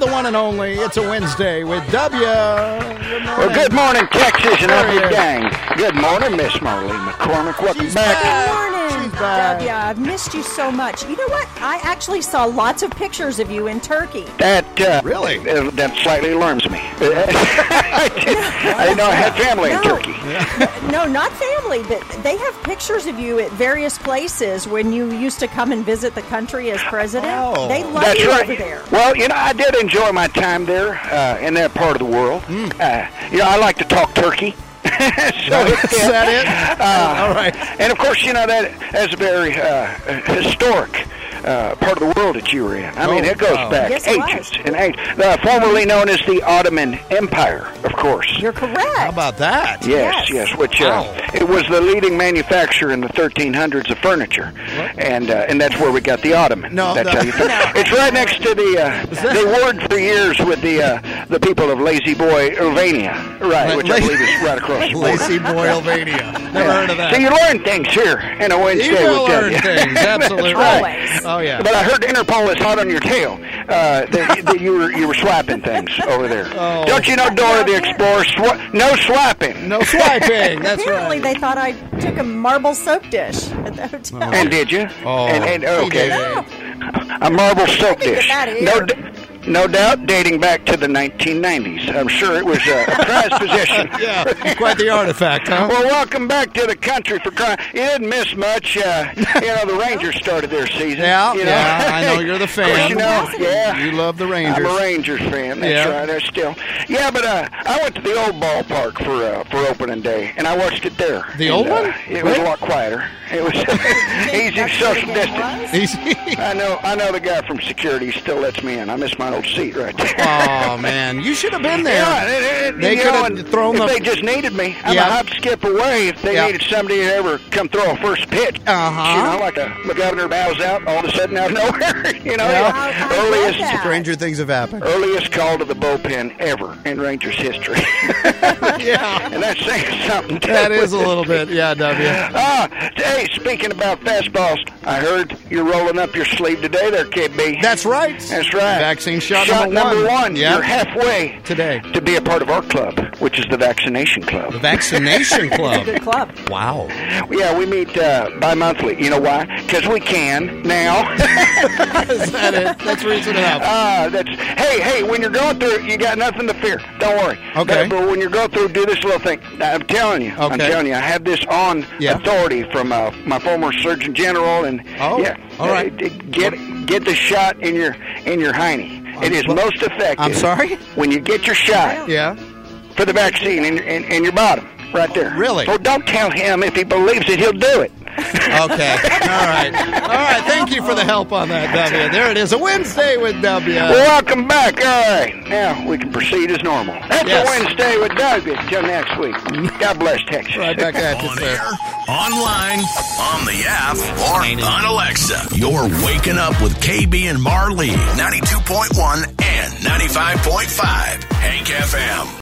the one and only. It's a Wednesday with W. Well, good morning, Texas and every gang. Good morning, Miss Marlene McCormick. Welcome back. Good morning, She's back. W. I've missed you so much. You know what? I actually saw lots of pictures of you in Turkey. That Really? That slightly alarms me. I didn't know I had family in Turkey. No, not family, but they have pictures of you at various places when you used to come and visit the country as president. Oh. They love That's you right. over there. Well, I did enjoy my time there in that part of the world. I like to talk turkey. Is that it? All right. And of course, that's a very historic part of the world that you were in. I mean, it goes back Yes, it ages was. and ages. Formerly known as the Ottoman Empire, of course. You're correct. How about that? Yes, which it was the leading manufacturer in the 1300s of furniture, and that's where we got the Ottoman. No, that's no. how you It's right next to they warred for years with the people of Lazy Boy, Albania, right, which I believe is right across the border. Lazy Boy, Albania. Never heard of that. So you learn things here in a Wednesday. You will with learn W. things, absolutely. That's right. Always. Oh, yeah. But I heard Interpol is hot on your tail. That you were swiping things over there. Oh. Don't you know Dora the Explorer? No swiping. No swiping. That's Apparently, right. they thought I took a marble soap dish at the hotel. And did you? Oh, and he okay. did. A marble soap think dish. of that No doubt dating back to the 1990s. I'm sure it was a prized possession. Yeah, quite the artifact, huh? Well, welcome back to the country for crying. You didn't miss much. The Rangers started their season. Yeah, you know? yeah, I know you're the Of course, fan. yeah. You love the Rangers. I'm a Rangers fan. That's Yeah. right. I still. Yeah, but I went to the old ballpark for opening day, and I watched it there. The And, old one? It was a lot quieter. It was easy That's social where the game distance. was? Easy. I know the guy from security still lets me in. I miss my old seat right there. Oh, man. You should have been there. Yeah, They could have thrown if the... they just needed me. I'm Yeah. a hop skip away if they Yeah. needed somebody to ever come throw a first pitch. Uh-huh. Like the governor bows out all of a sudden out of nowhere. Yeah. I love earliest that. Stranger things have happened. earliest call to the bullpen ever in Rangers history. Yeah. And that's saying something. That is a little bit, yeah, W. Hey, speaking about fastballs, I heard you're rolling up your sleeve today there, KB. That's right. That's right. Vaccine shot number number one. Yeah. You're halfway Today. to be a part of our club, which is the Vaccination Club. The Vaccination Club. Good club. Wow. Yeah, we meet bi-monthly. You know why? Because we can now. Is that it? That's reason enough. Hey, when you're going through it, you got nothing to fear. Don't worry. Okay. But when you're going through, do this little thing. I'm telling you. Okay. I have this on Yeah. authority from my former Surgeon General, and Oh, all right. Get the shot in your hiney. It is most effective. I'm sorry? When you get your shot Yeah. for the vaccine in your bottom, right there. Really? So don't tell him if he believes it, he'll do it. Okay. All right. Thank you for the help on that, W. There it is. A Wednesday with W. Well, welcome back. All right. Now we can proceed as normal. That's Yes. a Wednesday with Doug. Until next week. God bless Texas. Right back at you, On sir. air, online, on the app, or on Alexa. You're waking up with KB and Marlene. 92.1 and 95.5. Hank FM.